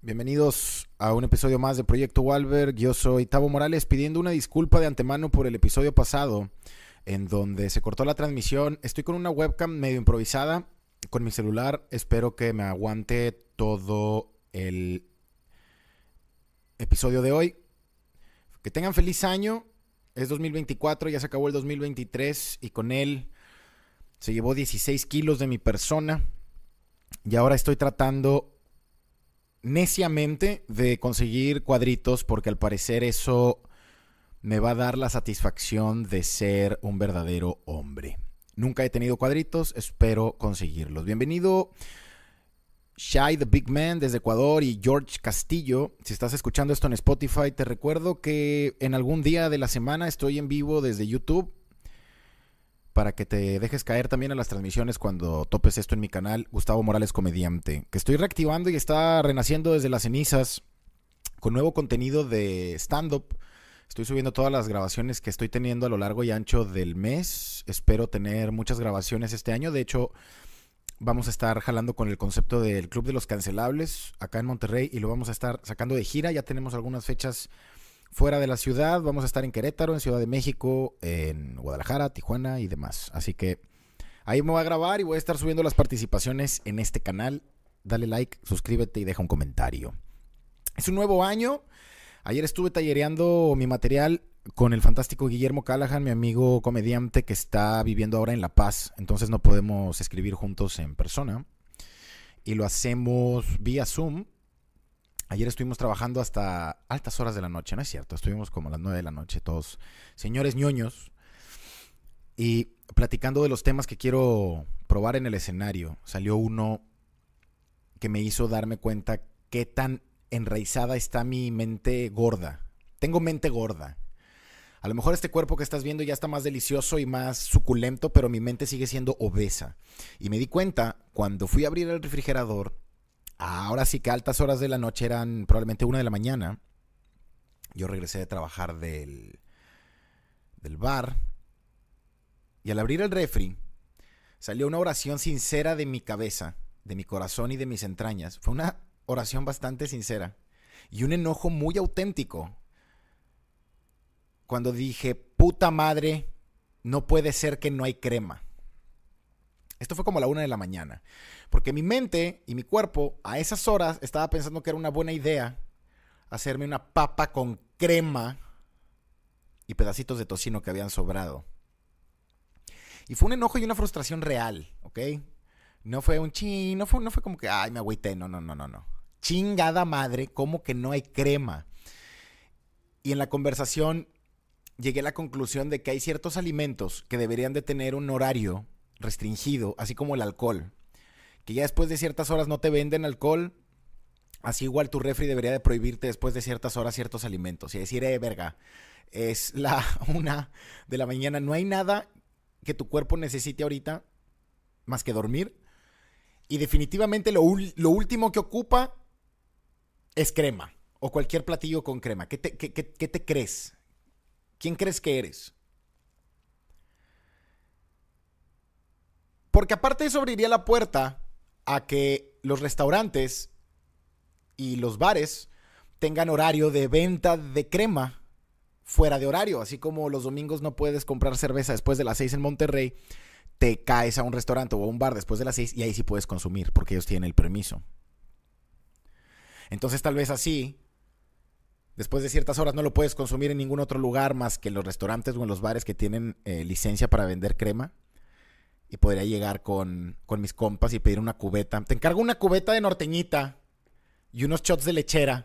Bienvenidos a un episodio más de Proyecto Wahlberg. Yo soy Tavo Morales, pidiendo una disculpa de antemano por el episodio pasado en donde se cortó la transmisión. Estoy con una webcam medio improvisada con mi celular. Espero que me aguante todo el episodio de hoy. Que tengan feliz año. Es 2024, ya se acabó el 2023 y con él se llevó 16 kilos de mi persona. Y ahora estoy tratando neciamente de conseguir cuadritos porque al parecer eso me va a dar la satisfacción de ser un verdadero hombre. Nunca he tenido cuadritos, espero conseguirlos. Bienvenido Shai the Big Man desde Ecuador y George Castillo. Si estás escuchando esto en Spotify, te recuerdo que en algún día de la semana estoy en vivo desde YouTube para que te dejes caer también a las transmisiones cuando topes esto en mi canal, Gustavo Morales Comediante, que estoy reactivando y está renaciendo desde las cenizas con nuevo contenido de stand-up. Estoy subiendo todas las grabaciones que estoy teniendo a lo largo y ancho del mes. Espero tener muchas grabaciones este año. De hecho, vamos a estar jalando con el concepto del Club de los Cancelables acá en Monterrey y lo vamos a estar sacando de gira. Ya tenemos algunas fechas fuera de la ciudad. Vamos a estar en Querétaro, en Ciudad de México, en Guadalajara, Tijuana y demás. Así que ahí me voy a grabar y voy a estar subiendo las participaciones en este canal. Dale like, suscríbete y deja un comentario. Es un nuevo año. Ayer estuve tallereando mi material con el fantástico Guillermo Callahan, mi amigo comediante que está viviendo ahora en La Paz. Entonces no podemos escribir juntos en persona. Y lo hacemos vía Zoom. Ayer estuvimos trabajando hasta altas horas de la noche, ¿no es cierto? Estuvimos como a las 9 de la noche, todos señores ñoños, y platicando de los temas que quiero probar en el escenario. Salió uno que me hizo darme cuenta qué tan enraizada está mi mente gorda. Tengo mente gorda. A lo mejor este cuerpo que estás viendo ya está más delicioso y más suculento, pero mi mente sigue siendo obesa. Y me di cuenta cuando fui a abrir el refrigerador. Ahora sí que a altas horas de la noche, eran probablemente 1 de la mañana. Yo regresé de trabajar del bar. Y al abrir el refri, salió una oración sincera de mi cabeza, de mi corazón y de mis entrañas. Fue una oración bastante sincera. Y un enojo muy auténtico. Cuando dije, puta madre, no puede ser que no hay crema. Esto fue como a la 1 de la mañana. Porque mi mente y mi cuerpo a esas horas estaba pensando que era una buena idea hacerme una papa con crema y pedacitos de tocino que habían sobrado. Y fue un enojo y una frustración real, ¿ok? No fue un ching, no fue como que, ay, me agüité, no. Chingada madre, ¿cómo que no hay crema? Y en la conversación llegué a la conclusión de que hay ciertos alimentos que deberían de tener un horario restringido, así como el alcohol. Que ya después de ciertas horas no te venden alcohol. Así igual tu refri debería de prohibirte después de ciertas horas ciertos alimentos. Y decir, verga, es la 1 de la mañana. No hay nada que tu cuerpo necesite ahorita más que dormir. Y definitivamente lo último que ocupa es crema. O cualquier platillo con crema. ¿Qué te crees? ¿Quién crees que eres? Porque aparte eso abriría la puerta a que los restaurantes y los bares tengan horario de venta de crema fuera de horario. Así como los domingos no puedes comprar cerveza después de las 6 en Monterrey, te caes a un restaurante o a un bar después de las 6 y ahí sí puedes consumir porque ellos tienen el permiso. Entonces tal vez así, después de ciertas horas no lo puedes consumir en ningún otro lugar más que en los restaurantes o en los bares que tienen licencia para vender crema. Y podría llegar con mis compas y pedir una cubeta. Te encargo una cubeta de norteñita y unos shots de lechera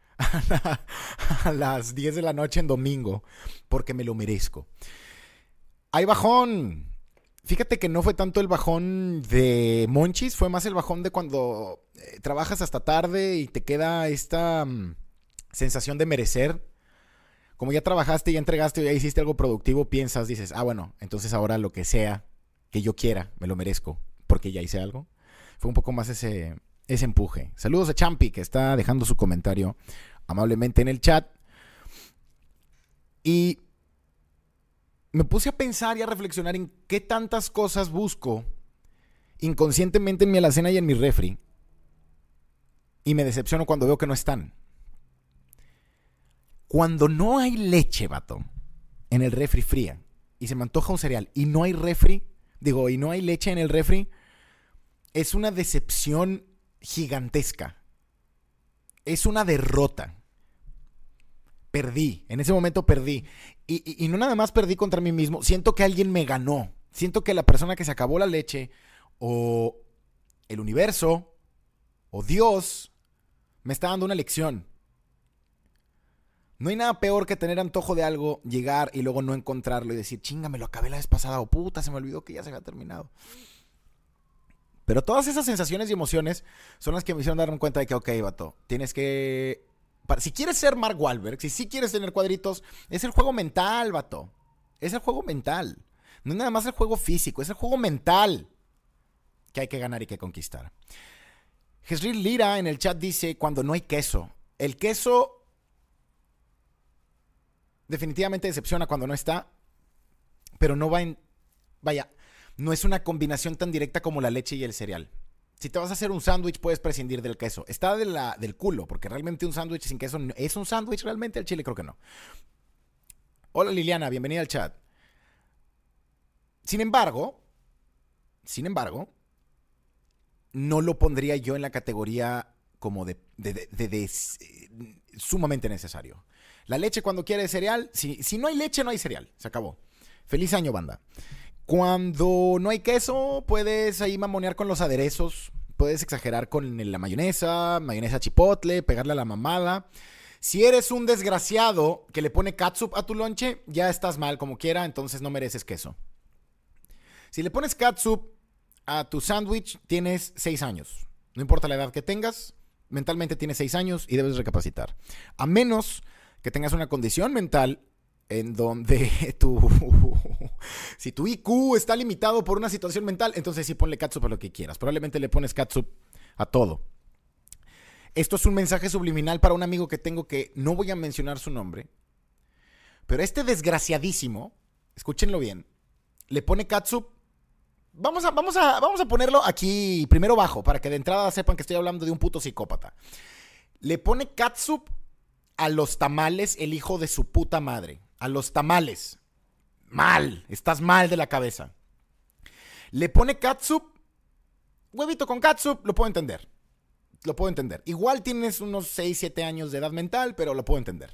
a las 10 de la noche en domingo, porque me lo merezco. Hay bajón. Fíjate que no fue tanto el bajón de Monchis, fue más el bajón de cuando trabajas hasta tarde y te queda esta sensación de merecer. Como ya trabajaste, ya entregaste, ya hiciste algo productivo, piensas, dices, bueno, entonces ahora lo que sea que yo quiera, me lo merezco, porque ya hice algo. Fue un poco más ese empuje. Saludos a Champi, que está dejando su comentario amablemente en el chat. Y me puse a pensar y a reflexionar en qué tantas cosas busco inconscientemente en mi alacena y en mi refri y me decepciono cuando veo que no están. Cuando no hay leche, vato, en el refri fría, y se me antoja un cereal, y no hay y no hay leche en el refri, es una decepción gigantesca. Es una derrota. Perdí, en ese momento perdí. Y no nada más perdí contra mí mismo, siento que alguien me ganó. Siento que la persona que se acabó la leche, o el universo, o Dios, me está dando una lección. No hay nada peor que tener antojo de algo, llegar y luego no encontrarlo y decir, chinga, me lo acabé la vez pasada, o puta, se me olvidó que ya se había terminado. Pero todas esas sensaciones y emociones son las que me hicieron darme cuenta de que, ok, vato, tienes que... Si quieres ser Mark Wahlberg, si quieres tener cuadritos, es el juego mental, vato. Es el juego mental. No es nada más el juego físico, es el juego mental que hay que ganar y que conquistar. Jesril Lira en el chat dice, cuando no hay queso. El queso definitivamente decepciona cuando no está, pero no va en... Vaya, no es una combinación tan directa como la leche y el cereal. Si te vas a hacer un sándwich, puedes prescindir del queso. Está del culo, porque realmente un sándwich sin queso es un sándwich realmente. El chile creo que no. Hola Liliana, bienvenida al chat. Sin embargo, no lo pondría yo en la categoría como de sumamente necesario. La leche cuando quiere cereal, si no hay leche, no hay cereal. Se acabó. Feliz año, banda. Cuando no hay queso, puedes ahí mamonear con los aderezos. Puedes exagerar con la mayonesa chipotle, pegarle a la mamada. Si eres un desgraciado que le pone catsup a tu lonche, ya estás mal como quiera, entonces no mereces queso. Si le pones catsup a tu sándwich, tienes 6 años. No importa la edad que tengas, mentalmente tienes 6 años y debes recapacitar. A menos que tengas una condición mental en donde si tu IQ está limitado por una situación mental, entonces sí ponle catsup a lo que quieras. Probablemente le pones catsup a todo. Esto es un mensaje subliminal para un amigo que tengo que no voy a mencionar su nombre, pero este desgraciadísimo, escúchenlo bien, le pone catsup. Vamos a ponerlo aquí primero bajo para que de entrada sepan que estoy hablando de un puto psicópata. Le pone catsup a los tamales, el hijo de su puta madre. A los tamales. Mal. Estás mal de la cabeza. Le pone catsup. Huevito con catsup. Lo puedo entender. Igual tienes unos 6, 7 años de edad mental, pero lo puedo entender.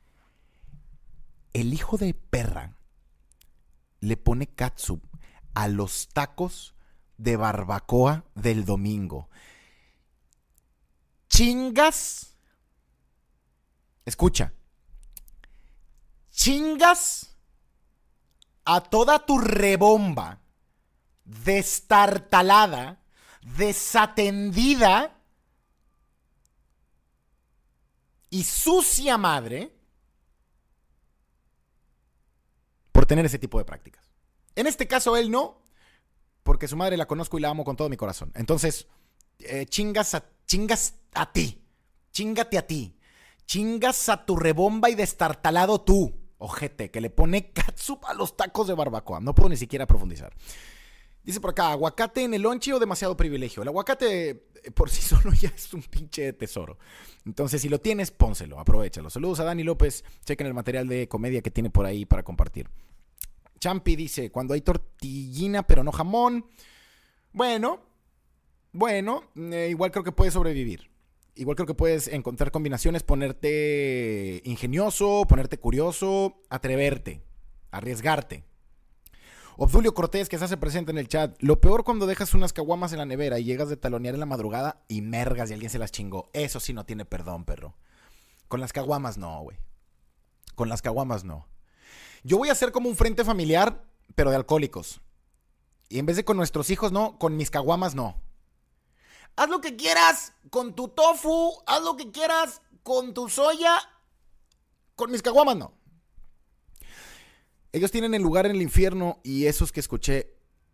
El hijo de perra le pone catsup a los tacos de barbacoa del domingo. Chingas. Escucha. Chingas a toda tu rebomba destartalada, desatendida y sucia madre por tener ese tipo de prácticas. En este caso él no, porque su madre la conozco y la amo con todo mi corazón. Entonces, chingas a ti, chingate a ti, chingas a tu rebomba y destartalado tú, ojete, que le pone catsup a los tacos de barbacoa. No puedo ni siquiera profundizar. Dice por acá, ¿aguacate en el lonche o demasiado privilegio? El aguacate por sí solo ya es un pinche tesoro. Entonces, si lo tienes, pónselo, aprovéchalo. Saludos a Dani López. Chequen el material de comedia que tiene por ahí para compartir. Champi dice, cuando hay tortillina pero no jamón. Bueno, igual creo que puedes sobrevivir. Igual creo que puedes encontrar combinaciones, ponerte ingenioso, ponerte curioso, atreverte, arriesgarte. Obdulio Cortés, que se hace presente en el chat. Lo peor cuando dejas unas caguamas en la nevera y llegas de talonear en la madrugada y mergas y alguien se las chingó. Eso sí no tiene perdón, perro. Con las caguamas no, güey. Con las caguamas no. Yo voy a hacer como un frente familiar, pero de alcohólicos. Y en vez de con nuestros hijos, no, con mis caguamas no. Haz lo que quieras con tu tofu, haz lo que quieras con tu soya, con mis caguamas no. Ellos tienen el lugar en el infierno y esos que escuché,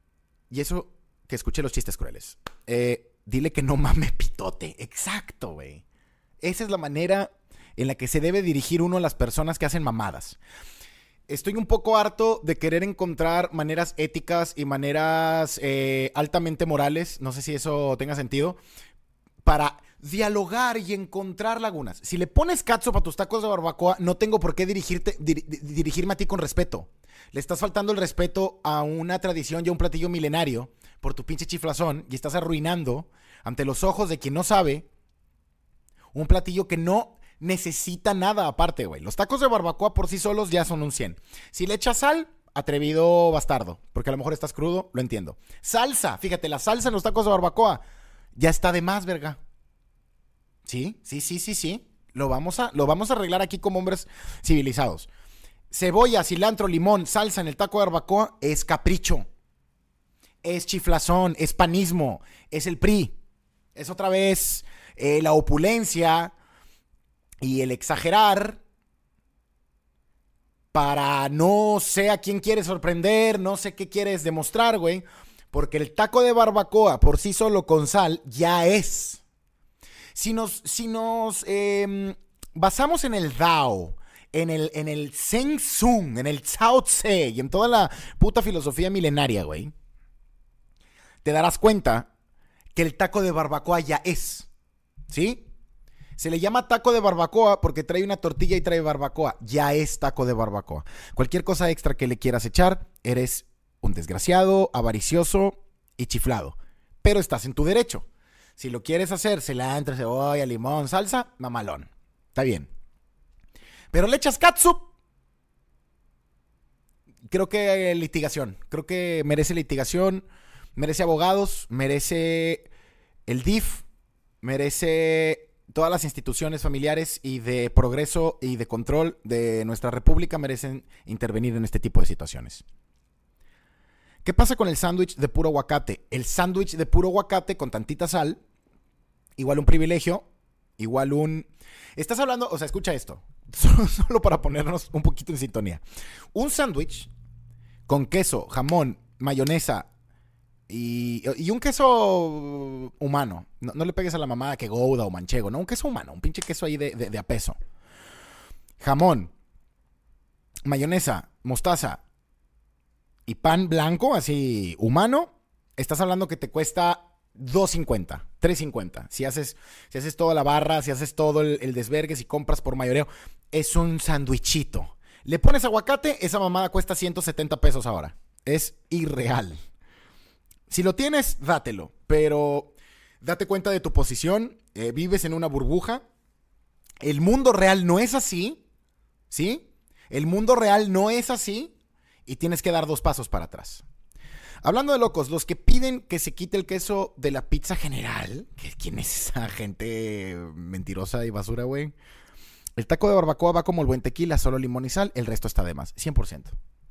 los chistes crueles. Dile que no mame pitote. Exacto, güey. Esa es la manera en la que se debe dirigir uno a las personas que hacen mamadas. Estoy un poco harto de querer encontrar maneras éticas y maneras altamente morales, no sé si eso tenga sentido, para dialogar y encontrar lagunas. Si le pones catsup a tus tacos de barbacoa, no tengo por qué dirigirme a ti con respeto. Le estás faltando el respeto a una tradición y a un platillo milenario por tu pinche chiflazón y estás arruinando ante los ojos de quien no sabe un platillo que no necesita nada aparte, güey. Los tacos de barbacoa por sí solos ya son un 100. Si le echas sal, atrevido bastardo, porque a lo mejor estás crudo, lo entiendo. Salsa, fíjate, la salsa en los tacos de barbacoa ya está de más, verga. Sí. Lo vamos a arreglar aquí como hombres civilizados. Cebolla, cilantro, limón, salsa en el taco de barbacoa es capricho. Es chiflazón, es panismo, es el PRI. Es otra vez la opulencia y el exagerar para no sé a quién quieres sorprender, no sé qué quieres demostrar, güey. Porque el taco de barbacoa por sí solo con sal ya es. Si nos basamos en el Dao, en el Zeng Zun, en el Cao Tse y en toda la puta filosofía milenaria, güey, te darás cuenta que el taco de barbacoa ya es, ¿sí? Se le llama taco de barbacoa porque trae una tortilla y trae barbacoa. Ya es taco de barbacoa. Cualquier cosa extra que le quieras echar, eres un desgraciado, avaricioso y chiflado. Pero estás en tu derecho. Si lo quieres hacer, cilantro, cebolla, limón, salsa, mamalón. Está bien. Pero le echas catsup. Creo que litigación. Creo que merece litigación. Merece abogados. Merece el DIF. Merece todas las instituciones familiares y de progreso y de control de nuestra república merecen intervenir en este tipo de situaciones. ¿Qué pasa con el sándwich de puro aguacate? El sándwich de puro aguacate con tantita sal, igual un privilegio, igual un... Estás hablando, o sea, escucha esto, solo para ponernos un poquito en sintonía. Un sándwich con queso, jamón, mayonesa y un queso humano. No le pegues a la mamada que Gouda o manchego, no, un queso humano, un pinche queso ahí de a peso. Jamón, mayonesa, mostaza y pan blanco, así humano, estás hablando que te cuesta $2.50, $3.50. Si haces toda la barra, si haces todo el desvergue, si compras por mayoreo, es un sandwichito. Le pones aguacate, esa mamada cuesta $170 ahora. Es irreal. Si lo tienes, dátelo, pero date cuenta de tu posición, vives en una burbuja. El mundo real no es así, ¿sí? El mundo real no es así y tienes que dar 2 pasos para atrás. Hablando de locos, los que piden que se quite el queso de la pizza general, ¿quién es esa gente mentirosa y basura, güey? El taco de barbacoa va como el buen tequila, solo limón y sal, el resto está de más, 100%.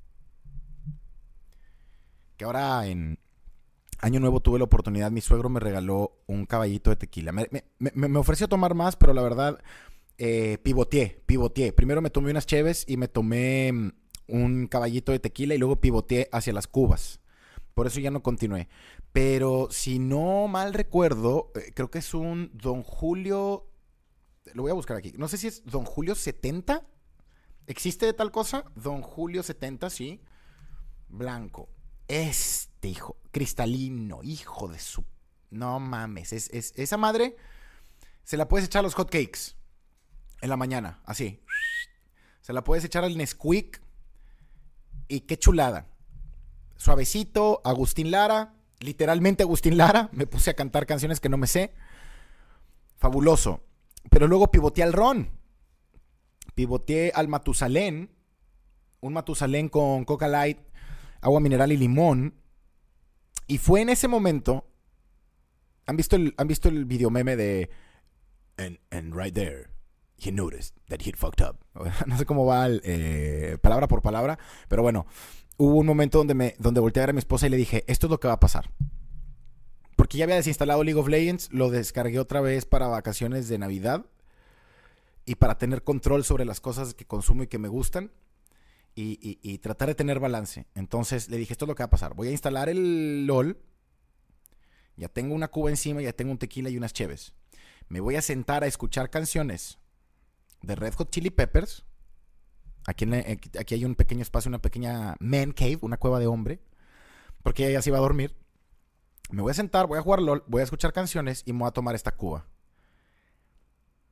Que ahora en Año Nuevo tuve la oportunidad, mi suegro me regaló un caballito de tequila. Me ofreció tomar más, pero la verdad, pivoteé. Primero me tomé unas cheves y me tomé un caballito de tequila y luego pivoteé hacia las cubas. Por eso ya no continué. Pero si no mal recuerdo, creo que es un Don Julio... Lo voy a buscar aquí. No sé si es Don Julio 70. ¿Existe tal cosa? Don Julio 70, sí. Blanco. Hijo, cristalino, hijo de su... No mames, esa madre se la puedes echar a los hotcakes en la mañana, así. Se la puedes echar al Nesquik y qué chulada. Suavecito, Agustín Lara, literalmente Agustín Lara. Me puse a cantar canciones que no me sé. Fabuloso. Pero luego pivoteé al ron. Pivoteé al Matusalén. Un Matusalén con Coca Light, agua mineral y limón. Y fue en ese momento. ¿Han visto el video meme de and right there he noticed that he'd fucked up? No sé cómo va palabra por palabra, pero bueno, hubo un momento donde volteé a ver a mi esposa y le dije, esto es lo que va a pasar. Porque ya había desinstalado League of Legends, lo descargué otra vez para vacaciones de Navidad y para tener control sobre las cosas que consumo y que me gustan. Y tratar de tener balance. Entonces le dije, esto es lo que va a pasar. Voy a instalar el LOL. Ya tengo una cuba encima, ya tengo un tequila y unas cheves. Me voy a sentar a escuchar canciones de Red Hot Chili Peppers. Aquí hay un pequeño espacio, una pequeña man cave, una cueva de hombre. Porque ella ya se iba a dormir. Me voy a sentar, voy a jugar LOL, voy a escuchar canciones y me voy a tomar esta cuba.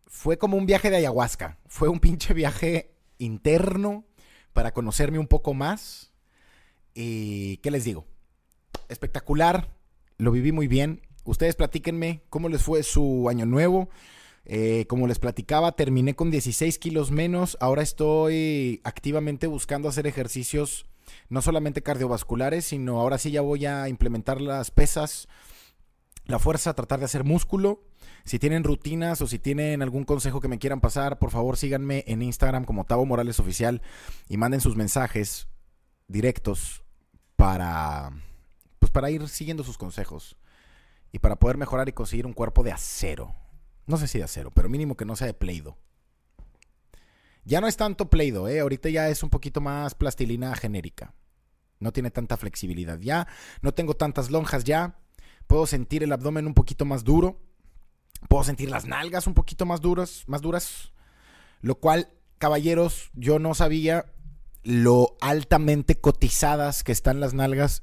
fue como un viaje de ayahuasca. Fue un pinche viaje interno para conocerme un poco más. Y ¿qué les digo? Espectacular, lo viví muy bien. Ustedes platíquenme cómo les fue su año nuevo. Como les platicaba, terminé con 16 kilos menos. Ahora estoy activamente buscando hacer ejercicios no solamente cardiovasculares, sino ahora sí ya voy a implementar las pesas, la fuerza, tratar de hacer músculo. Si tienen rutinas o si tienen algún consejo que me quieran pasar, por favor síganme en Instagram como Tavo Morales Oficial y manden sus mensajes directos para ir siguiendo sus consejos y para poder mejorar y conseguir un cuerpo de acero. No sé si de acero, pero mínimo que no sea de Play-Doh. Ya no es tanto Play-Doh, ahorita ya es un poquito más plastilina genérica. No tiene tanta flexibilidad ya, no tengo tantas lonjas ya. Puedo sentir el abdomen un poquito más duro. Puedo sentir las nalgas un poquito más duras. Lo cual, caballeros, yo no sabía lo altamente cotizadas que están las nalgas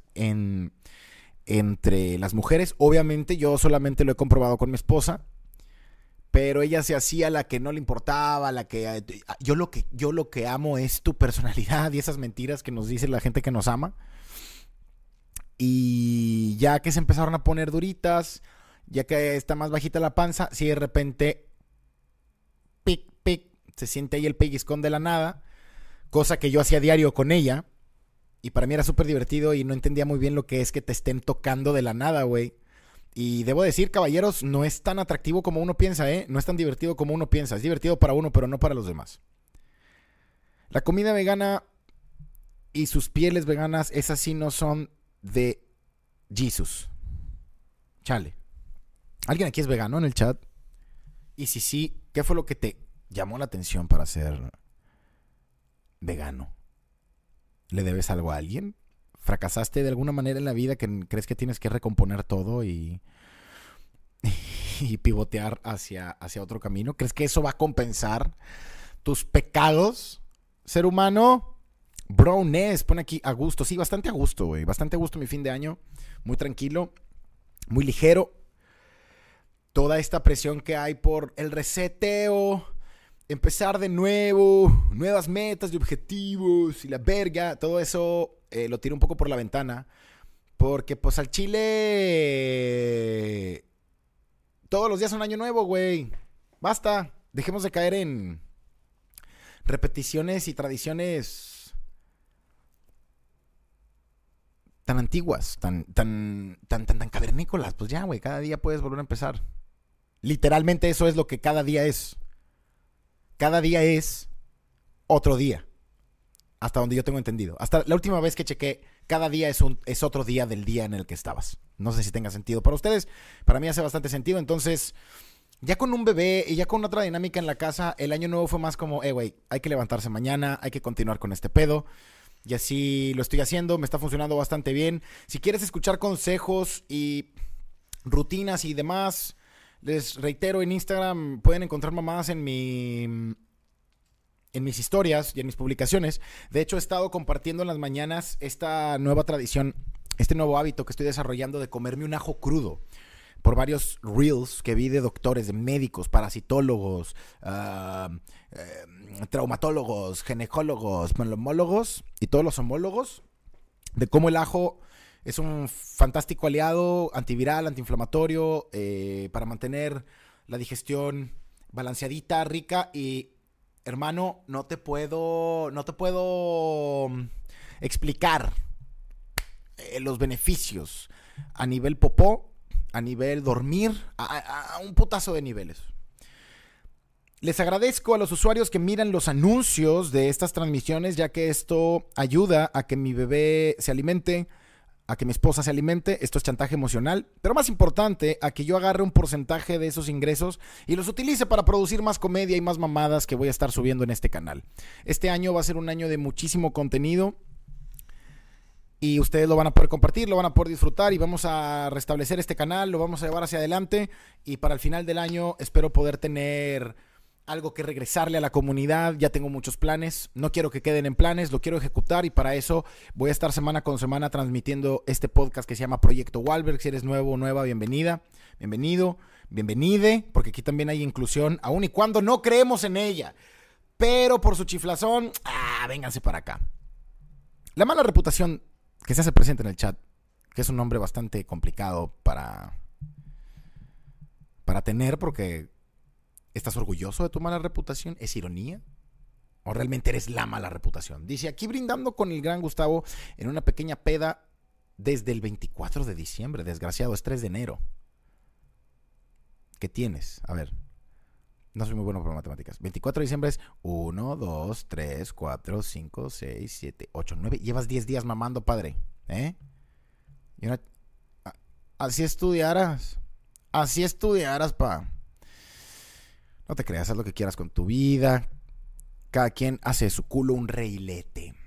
entre las mujeres. Obviamente yo solamente lo he comprobado con mi esposa, pero ella se hacía la que no le importaba, yo lo que amo es tu personalidad y esas mentiras que nos dice la gente que nos ama. Y ya que se empezaron a poner duritas, ya que está más bajita la panza, si de repente pic, se siente ahí el pellizcón de la nada, cosa que yo hacía diario con ella, y para mí era súper divertido y no entendía muy bien lo que es que te estén tocando de la nada, güey. Y debo decir, caballeros, no es tan atractivo como uno piensa, no es tan divertido como uno piensa. Es divertido para uno, pero no para los demás. La comida vegana y sus pieles veganas, esas sí no son de Jesus. Chale. ¿Alguien aquí es vegano en el chat? Y si sí, ¿qué fue lo que te llamó la atención para ser vegano? ¿Le debes algo a alguien? ¿Fracasaste de alguna manera en la vida que crees que tienes que recomponer todo y pivotear hacia otro camino? ¿Crees que eso va a compensar tus pecados, ser humano? Browness pone aquí a gusto. Sí, bastante a gusto, güey. Bastante a gusto mi fin de año. Muy tranquilo, muy ligero. Toda esta presión que hay por el reseteo, empezar de nuevo, nuevas metas y objetivos y la verga, todo eso lo tiro un poco por la ventana. Porque pues al chile todos los días son año nuevo, güey. Basta, dejemos de caer en repeticiones y tradiciones tan antiguas, tan cavernícolas. Pues ya, güey, cada día puedes volver a empezar. Literalmente eso es lo que cada día es. Cada día es otro día. Hasta donde yo tengo entendido. Hasta la última vez que chequé, cada día es otro día del día en el que estabas. No sé si tenga sentido para ustedes. Para mí hace bastante sentido. Entonces, ya con un bebé y ya con otra dinámica en la casa, el año nuevo fue más como, güey, hay que levantarse mañana, hay que continuar con este pedo. Y así lo estoy haciendo, me está funcionando bastante bien. Si quieres escuchar consejos y rutinas y demás, les reitero, en Instagram pueden encontrar mamadas en mis historias y en mis publicaciones. De hecho, he estado compartiendo en las mañanas esta nueva tradición, este nuevo hábito que estoy desarrollando de comerme un ajo crudo. Por varios reels que vi de doctores, de médicos, parasitólogos, traumatólogos, ginecólogos, pneumólogos y todos los homólogos, de cómo el ajo es un fantástico aliado antiviral, antiinflamatorio, para mantener la digestión balanceadita, rica. Y hermano, no te puedo explicar los beneficios a nivel popó, a nivel dormir, a un putazo de niveles. Les agradezco a los usuarios que miran los anuncios de estas transmisiones, ya que esto ayuda a que mi bebé se alimente, a que mi esposa se alimente. Esto es chantaje emocional, pero más importante, a que yo agarre un porcentaje de esos ingresos y los utilice para producir más comedia y más mamadas que voy a estar subiendo en este canal. Este año va a ser un año de muchísimo contenido y ustedes lo van a poder compartir, lo van a poder disfrutar y vamos a restablecer este canal, lo vamos a llevar hacia adelante y para el final del año espero poder tener algo que regresarle a la comunidad. Ya tengo muchos planes, no quiero que queden en planes, lo quiero ejecutar y para eso voy a estar semana con semana transmitiendo este podcast que se llama Proyecto Wahlberg. Si eres nuevo o nueva, bienvenida, bienvenido. bienvenide, porque aquí también hay inclusión, aun y cuando no creemos en ella. Pero por su chiflazón, vénganse para acá. La mala reputación que se hace presente en el chat, que es un nombre bastante complicado para tener, porque ¿estás orgulloso de tu mala reputación? ¿Es ironía? ¿O realmente eres la mala reputación? Dice, aquí brindando con el gran Gustavo en una pequeña peda desde el 24 de diciembre. Desgraciado, es 3 de enero. ¿Qué tienes? A ver, no soy muy bueno por matemáticas. 24 de diciembre es 1, 2, 3, 4, 5, 6, 7, 8, 9. Llevas 10 días mamando, padre. Y así estudiaras. Así estudiaras, pa. No te creas, haz lo que quieras con tu vida. Cada quien hace de su culo un reilete.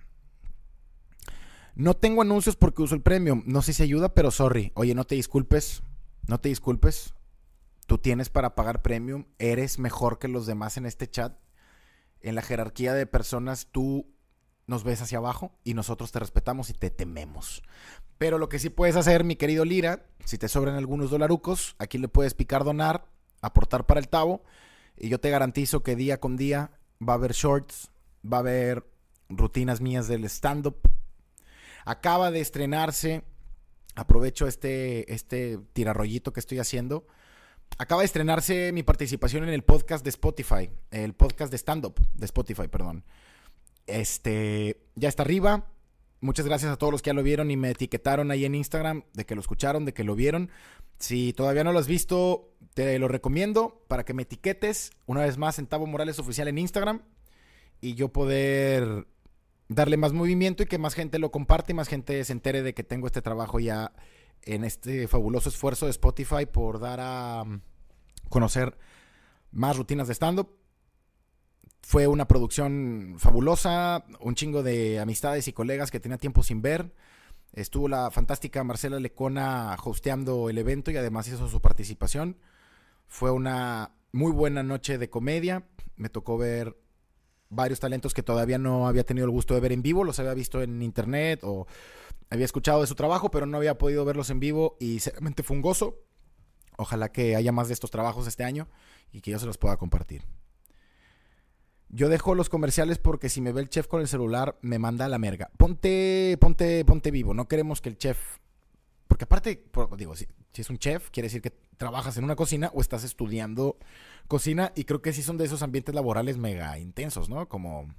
No tengo anuncios porque uso el premium. No sé si ayuda, pero sorry. Oye, no te disculpes. No te disculpes. Tú tienes para pagar premium. Eres mejor que los demás en este chat. En la jerarquía de personas, tú nos ves hacia abajo y nosotros te respetamos y te tememos. Pero lo que sí puedes hacer, mi querido Lira, si te sobran algunos dolarucos, aquí le puedes picar donar, aportar para el Tavo. Y yo te garantizo que día con día va a haber shorts, va a haber rutinas mías del stand-up. Acaba de estrenarse, aprovecho este tirarrollito que estoy haciendo. Acaba de estrenarse mi participación en el podcast de Spotify, el podcast de stand-up de Spotify, perdón. Ya está arriba. Muchas gracias a todos los que ya lo vieron y me etiquetaron ahí en Instagram de que lo escucharon, de que lo vieron. Si todavía no lo has visto, te lo recomiendo para que me etiquetes una vez más en Tavo Morales Oficial en Instagram y yo poder darle más movimiento y que más gente lo comparte y más gente se entere de que tengo este trabajo ya en este fabuloso esfuerzo de Spotify por dar a conocer más rutinas de stand-up. Fue una producción fabulosa, un chingo de amistades y colegas que tenía tiempo sin ver. Estuvo la fantástica Marcela Lecona hosteando el evento y además hizo su participación. Fue una muy buena noche de comedia. Me tocó ver varios talentos que todavía no había tenido el gusto de ver en vivo. Los había visto en internet o había escuchado de su trabajo, pero no había podido verlos en vivo y realmente fue un gozo. Ojalá que haya más de estos trabajos este año y que yo se los pueda compartir. Yo dejo los comerciales porque si me ve el chef con el celular me manda a la merga. Ponte vivo. No queremos que el chef... Porque aparte, digo, si es un chef, quiere decir que trabajas en una cocina o estás estudiando cocina. Y creo que sí son de esos ambientes laborales mega intensos, ¿no? Como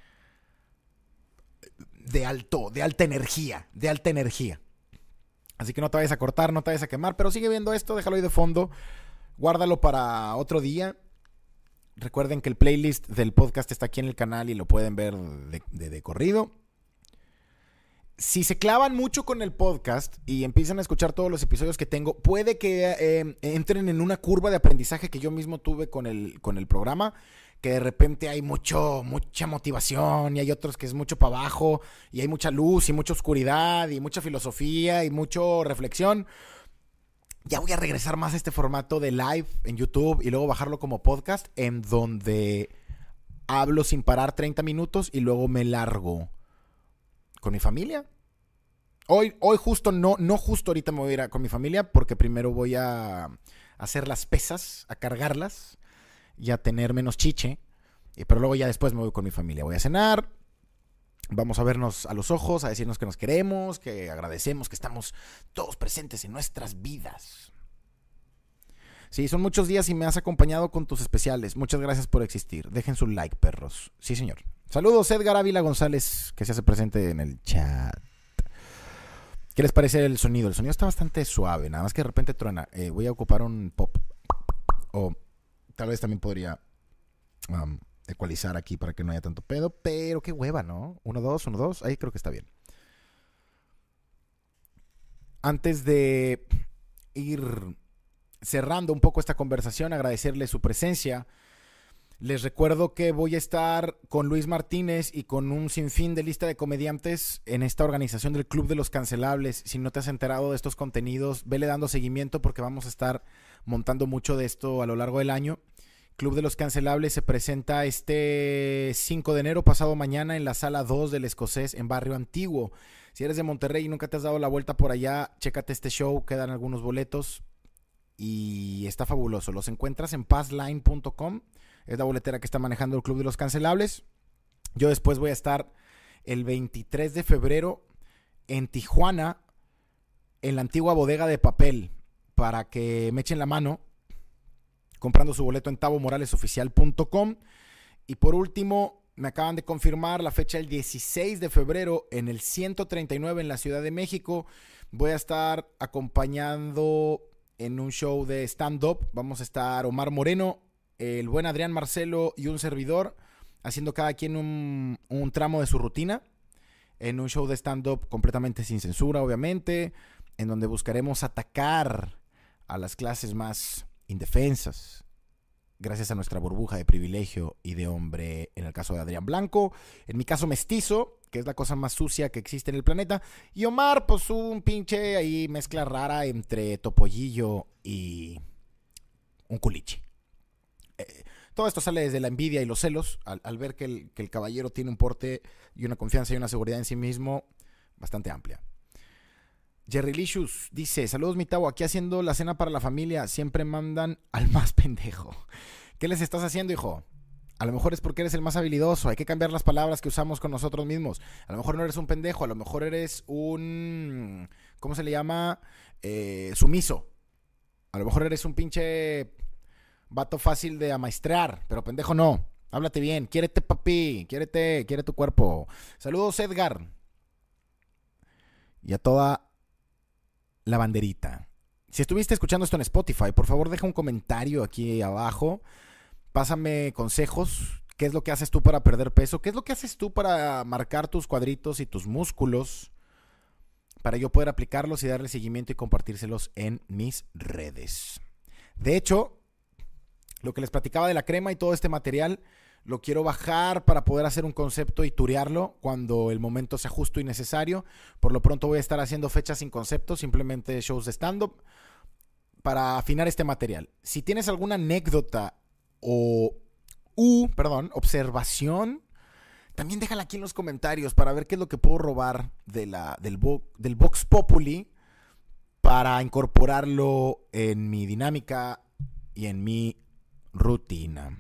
de alta energía. Así que no te vayas a cortar, no te vayas a quemar. Pero sigue viendo esto, déjalo ahí de fondo. Guárdalo para otro día. Recuerden que el playlist del podcast está aquí en el canal y lo pueden ver de corrido. Si se clavan mucho con el podcast y empiezan a escuchar todos los episodios que tengo, puede que entren en una curva de aprendizaje que yo mismo tuve con el programa, que de repente hay mucha motivación y hay otros que es mucho para abajo y hay mucha luz y mucha oscuridad y mucha filosofía y mucha reflexión. Ya voy a regresar más a este formato de live en YouTube y luego bajarlo como podcast, en donde hablo sin parar 30 minutos y luego me largo con mi familia. Hoy justo no justo ahorita me voy a ir con mi familia porque primero voy a hacer las pesas, a cargarlas y a tener menos chiche. Pero luego ya después me voy con mi familia. Voy a cenar. Vamos a vernos a los ojos, a decirnos que nos queremos, que agradecemos que estamos todos presentes en nuestras vidas. Sí, son muchos días y me has acompañado con tus especiales. Muchas gracias por existir. Dejen su like, perros. Sí, señor. Saludos, Edgar Ávila González, que se hace presente en el chat. ¿Qué les parece el sonido? El sonido está bastante suave, nada más que de repente truena. Voy a ocupar un pop. O tal vez también podría... ecualizar aquí para que no haya tanto pedo, pero qué hueva, ¿no? 1, 2, 1, 2, ahí creo que está bien. Antes de ir cerrando un poco esta conversación, agradecerle su presencia. Les recuerdo que voy a estar con Luis Martínez y con un sinfín de lista de comediantes en esta organización del Club de los Cancelables. Si no te has enterado de estos contenidos, vele dando seguimiento porque vamos a estar montando mucho de esto a lo largo del año. Club de los Cancelables se presenta este 5 de enero, pasado mañana, en la Sala 2 del Escocés, en Barrio Antiguo. Si eres de Monterrey y nunca te has dado la vuelta por allá, chécate este show, quedan algunos boletos y está fabuloso. Los encuentras en passline.com. Es la boletera que está manejando el Club de los Cancelables. Yo después voy a estar el 23 de febrero en Tijuana, en la antigua bodega de papel, para que me echen la mano comprando su boleto en tabomoralesoficial.com. Y por último, me acaban de confirmar la fecha el 16 de febrero en el 139 en la Ciudad de México. Voy a estar acompañando en un show de stand-up. Vamos a estar Omar Moreno, el buen Adrián Marcelo y un servidor, haciendo cada quien un tramo de su rutina en un show de stand-up completamente sin censura, obviamente, en donde buscaremos atacar a las clases más indefensas, gracias a nuestra burbuja de privilegio y de hombre, en el caso de Adrián Blanco, en mi caso mestizo, que es la cosa más sucia que existe en el planeta, y Omar, pues un pinche ahí mezcla rara entre topollillo y un culiche. Todo esto sale desde la envidia y los celos, al ver que el caballero tiene un porte y una confianza y una seguridad en sí mismo bastante amplia. Jerry Licious dice: saludos mi Tavo, aquí haciendo la cena para la familia, siempre mandan al más pendejo. ¿Qué les estás haciendo, hijo? A lo mejor es porque eres el más habilidoso, hay que cambiar las palabras que usamos con nosotros mismos. A lo mejor no eres un pendejo, a lo mejor eres un... ¿cómo se le llama? Sumiso. A lo mejor eres un pinche vato fácil de amaestrar, pero pendejo no. Háblate bien, quiérete papi, quiérete, quiere tu cuerpo. Saludos Edgar. Y a toda la banderita. Si estuviste escuchando esto en Spotify, por favor deja un comentario aquí abajo. Pásame consejos. ¿Qué es lo que haces tú para perder peso? ¿Qué es lo que haces tú para marcar tus cuadritos y tus músculos? Para yo poder aplicarlos y darle seguimiento y compartírselos en mis redes. De hecho, lo que les platicaba de la crema y todo este material, lo quiero bajar para poder hacer un concepto y turearlo cuando el momento sea justo y necesario. Por lo pronto voy a estar haciendo fechas sin concepto, simplemente shows de stand-up para afinar este material. Si tienes alguna anécdota o observación, también déjala aquí en los comentarios para ver qué es lo que puedo robar del Vox Populi para incorporarlo en mi dinámica y en mi rutina.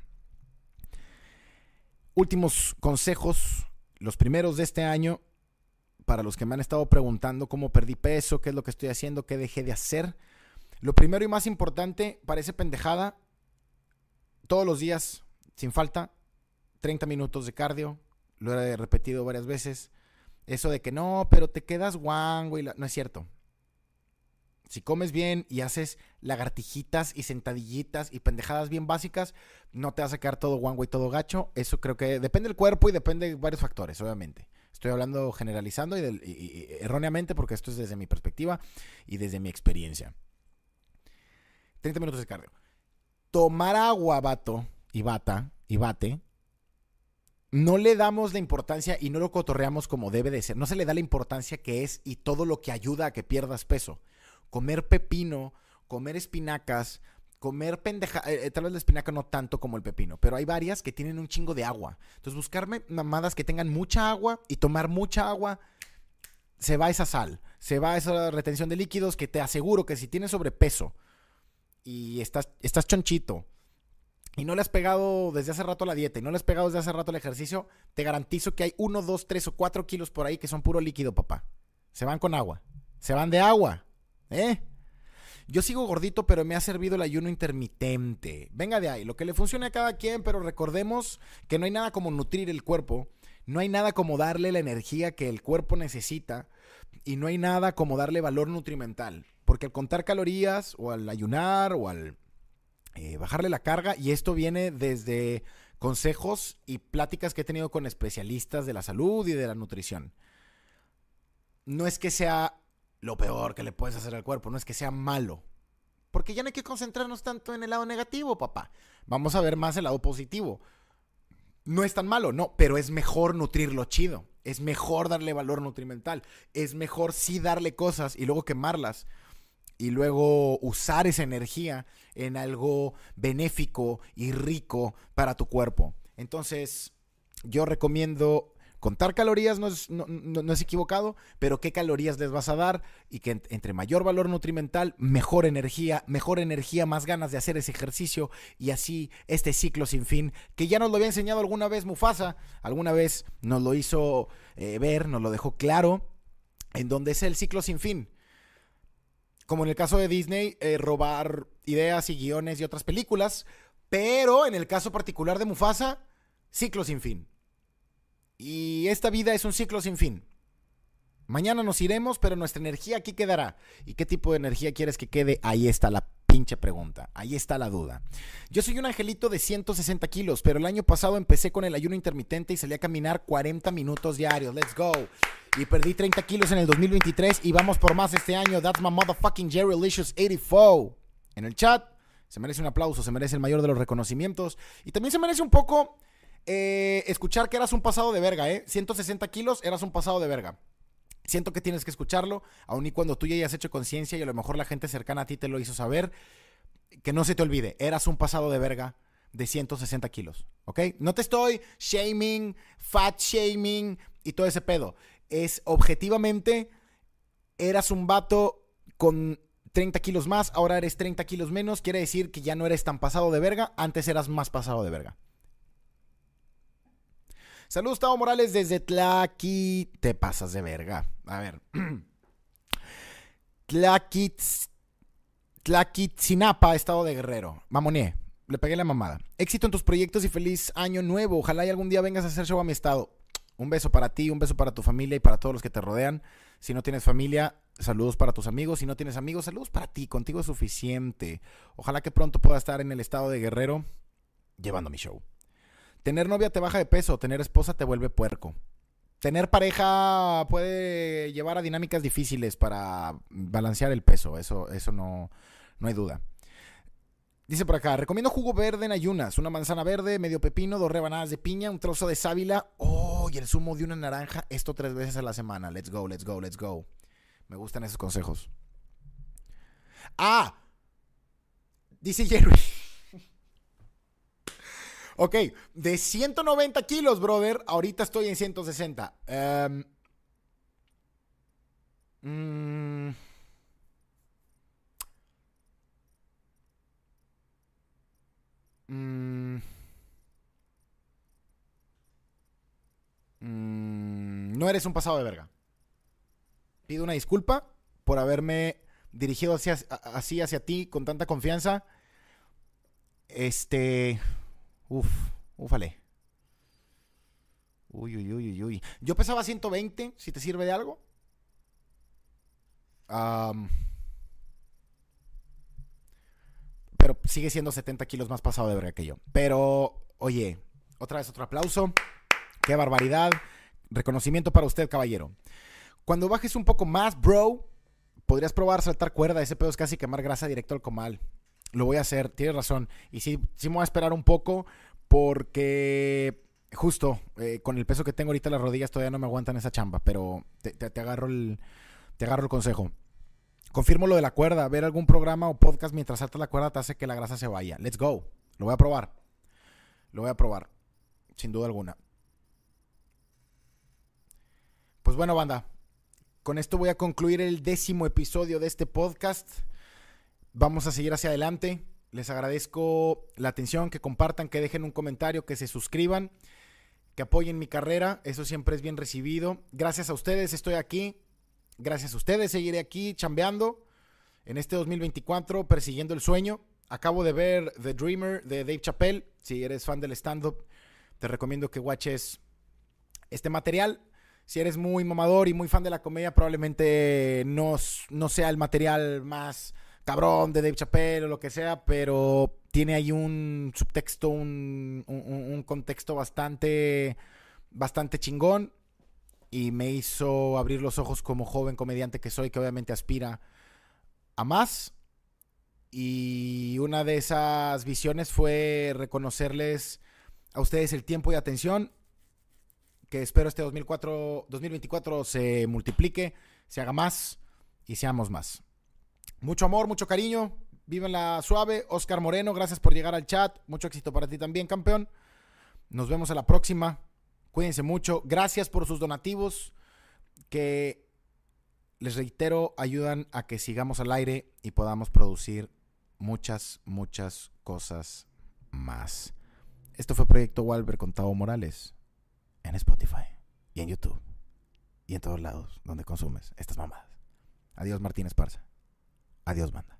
Últimos consejos, los primeros de este año, para los que me han estado preguntando cómo perdí peso, qué es lo que estoy haciendo, qué dejé de hacer. Lo primero y más importante, parece pendejada, todos los días, sin falta, 30 minutos de cardio, lo he repetido varias veces. Eso de que no, pero te quedas guango, no es cierto. Si comes bien y haces lagartijitas y sentadillitas y pendejadas bien básicas, no te vas a quedar todo guango y todo gacho. Eso creo que depende del cuerpo y depende de varios factores, obviamente. Estoy hablando generalizando y erróneamente porque esto es desde mi perspectiva y desde mi experiencia. 30 minutos de cardio. Tomar agua, vato y bate. No le damos la importancia y no lo cotorreamos como debe de ser. No se le da la importancia que es y todo lo que ayuda a que pierdas peso. Comer pepino, comer espinacas, comer tal vez la espinaca no tanto como el pepino, pero hay varias que tienen un chingo de agua. Entonces buscarme mamadas que tengan mucha agua y tomar mucha agua, se va esa sal, se va esa retención de líquidos que te aseguro que si tienes sobrepeso y estás chonchito y no le has pegado desde hace rato la dieta y no le has pegado desde hace rato el ejercicio, te garantizo que hay 1, 2, 3 o 4 kilos por ahí que son puro líquido, papá. Se van con agua, se van de agua. Yo sigo gordito, pero me ha servido el ayuno intermitente. Venga de ahí, lo que le funcione a cada quien, pero recordemos que no hay nada como nutrir el cuerpo, no hay nada como darle la energía que el cuerpo necesita y no hay nada como darle valor nutrimental, porque al contar calorías o al ayunar o al bajarle la carga, y esto viene desde consejos y pláticas que he tenido con especialistas de la salud y de la nutrición. No es que sea lo peor que le puedes hacer al cuerpo, no es que sea malo. Porque ya no hay que concentrarnos tanto en el lado negativo, papá. Vamos a ver más el lado positivo. No es tan malo, no, pero es mejor nutrirlo chido. Es mejor darle valor nutrimental. Es mejor sí darle cosas y luego quemarlas. Y luego usar esa energía en algo benéfico y rico para tu cuerpo. Entonces, yo recomiendo Contar calorías no es equivocado, pero qué calorías les vas a dar y que entre mayor valor nutrimental, mejor energía, más ganas de hacer ese ejercicio y así este ciclo sin fin, que ya nos lo había enseñado alguna vez Mufasa, alguna vez nos lo hizo ver, nos lo dejó claro, en donde es el ciclo sin fin. Como en el caso de Disney, robar ideas y guiones y otras películas, pero en el caso particular de Mufasa, ciclo sin fin. Y esta vida es un ciclo sin fin. Mañana nos iremos, pero nuestra energía aquí quedará. ¿Y qué tipo de energía quieres que quede? Ahí está la pinche pregunta. Ahí está la duda. Yo soy un angelito de 160 kilos, pero el año pasado empecé con el ayuno intermitente y salí a caminar 40 minutos diarios. Let's go. Y perdí 30 kilos en el 2023 y vamos por más este año. That's my motherfucking Jerrylicious 84. En el chat, se merece un aplauso, se merece el mayor de los reconocimientos. Y también se merece un poco... escuchar que eras un pasado de verga, 160 kilos, eras un pasado de verga. Siento que tienes que escucharlo, aun y cuando tú ya hayas hecho conciencia y a lo mejor la gente cercana a ti te lo hizo saber, que no se te olvide, eras un pasado de verga de 160 kilos, ¿ok? No te estoy shaming, fat shaming y todo ese pedo. Es objetivamente, eras un vato con 30 kilos más, ahora eres 30 kilos menos, quiere decir que ya no eres tan pasado de verga, antes eras más pasado de verga. Saludos, Tavo Morales desde Tlaqui. Te pasas de verga. A ver. Tlaquitzinapa, estado de Guerrero. Mamoné. Le pegué la mamada. Éxito en tus proyectos y feliz año nuevo. Ojalá y algún día vengas a hacer show a mi estado. Un beso para ti, un beso para tu familia y para todos los que te rodean. Si no tienes familia, saludos para tus amigos. Si no tienes amigos, saludos para ti. Contigo es suficiente. Ojalá que pronto pueda estar en el estado de Guerrero llevando mi show. Tener novia te baja de peso, tener esposa te vuelve puerco. Tener pareja puede llevar a dinámicas difíciles para balancear el peso, eso no hay duda. Dice por acá, recomiendo jugo verde en ayunas, una manzana verde, medio pepino, 2 rebanadas de piña, un trozo de sábila, y el zumo de una naranja, esto 3 veces a la semana. Let's go, let's go, let's go. Me gustan esos consejos. Dice Jerry. Ok, de 190 kilos, brother, ahorita estoy en 160. No eres un pasado de verga. Pido una disculpa por haberme dirigido así hacia ti con tanta confianza. Ufale. Uy. Yo pesaba 120, si te sirve de algo. Pero sigue siendo 70 kilos más pasado de verga que yo. Pero, oye, otra vez otro aplauso. Qué barbaridad. Reconocimiento para usted, caballero. Cuando bajes un poco más, bro, podrías probar saltar cuerda. Ese pedo es casi quemar grasa directo al comal. Lo voy a hacer, tienes razón. Y sí me voy a esperar un poco porque justo con el peso que tengo ahorita las rodillas todavía no me aguantan esa chamba. Pero te agarro el consejo. Confirmo lo de la cuerda. Ver algún programa o podcast mientras saltas la cuerda te hace que la grasa se vaya. Let's go. Lo voy a probar. Sin duda alguna. Pues bueno, banda. Con esto voy a concluir el 10º episodio de este podcast. Vamos a seguir hacia adelante. Les agradezco la atención, que compartan, que dejen un comentario, que se suscriban, que apoyen mi carrera. Eso siempre es bien recibido. Gracias a ustedes estoy aquí. Gracias a ustedes seguiré aquí chambeando en este 2024, persiguiendo el sueño. Acabo de ver The Dreamer de Dave Chappelle. Si eres fan del stand-up, te recomiendo que watches este material. Si eres muy mamador y muy fan de la comedia, probablemente no sea el material más cabrón de Dave Chappelle o lo que sea, pero tiene ahí un subtexto, un contexto bastante chingón y me hizo abrir los ojos como joven comediante que soy, que obviamente aspira a más. Y una de esas visiones fue reconocerles a ustedes el tiempo y atención, que espero este 2024 se multiplique, se haga más y seamos más. Mucho amor, mucho cariño. Vívanla suave. Oscar Moreno, gracias por llegar al chat. Mucho éxito para ti también, campeón. Nos vemos a la próxima. Cuídense mucho. Gracias por sus donativos que, les reitero, ayudan a que sigamos al aire y podamos producir muchas cosas más. Esto fue Proyecto Walber con Tavo Morales en Spotify y en YouTube y en todos lados donde consumes estas mamadas. Adiós, Martín Esparza. Adiós, banda.